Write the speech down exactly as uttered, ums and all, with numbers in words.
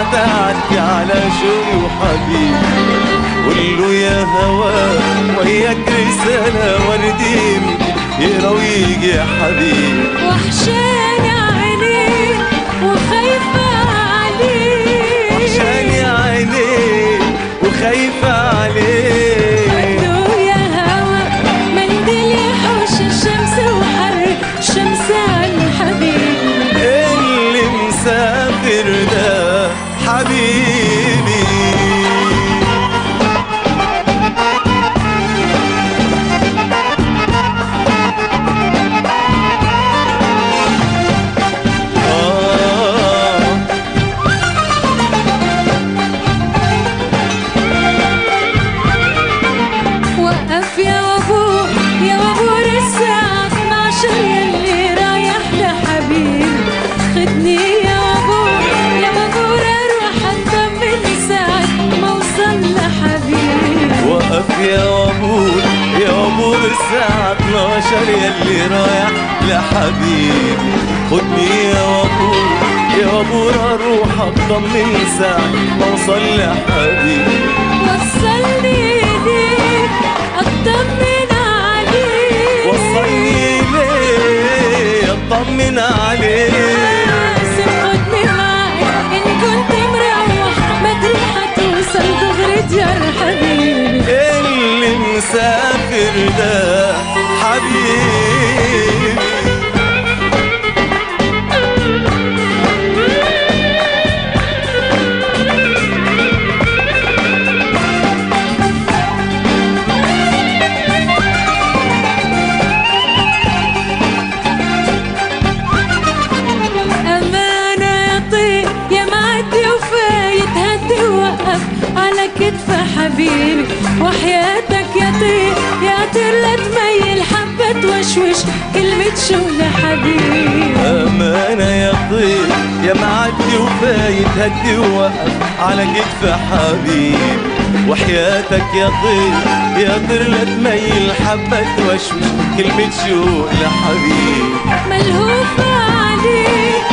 تعدي على شوقي وحبيبي. قوله يا هوا وياك رسالة ورديني يقرا ويجي يا حبيبي. وحشاني عينيك وخايفة عليك، وحشاني عينيك وخايفة عليك. قوله يا هوا منديل يحوش الشمس وحر الشمس عالحبيب. اللي مسافر ده حبيبي. وقف يا وابور يا وابور الساعة اتناشر يلي رايح لحبيب. خدني يا وابور يا وابور اروح اطمن ساعة ما اوصل لحبيب. وقف يا وابور يا وابور الساعة اتناشر يلي رايح لحبيبي. خدني يا وابور يا وابور اروح اطمن ساعة ما اوصل لحبيبي. وصلني ليك اطمن عليك، وصلني ليه اطمن عليك. خدني معاك ان كنت مروح بدري حتوصل دغري ديار حبيبي. اللي مسافر ده حبيبي. على كتف حبيبي وحياتك يا طير يا طير لا تميل حبة توشوش كلمة شو لحبيبي. أمانة يا طير يا معدي وفايت هدي ووقف على كتف حبيبي. وحياتك يا طير يا طير لا تميل حبة توشوش كلمة شو لحبيبي. ملهوفة عليك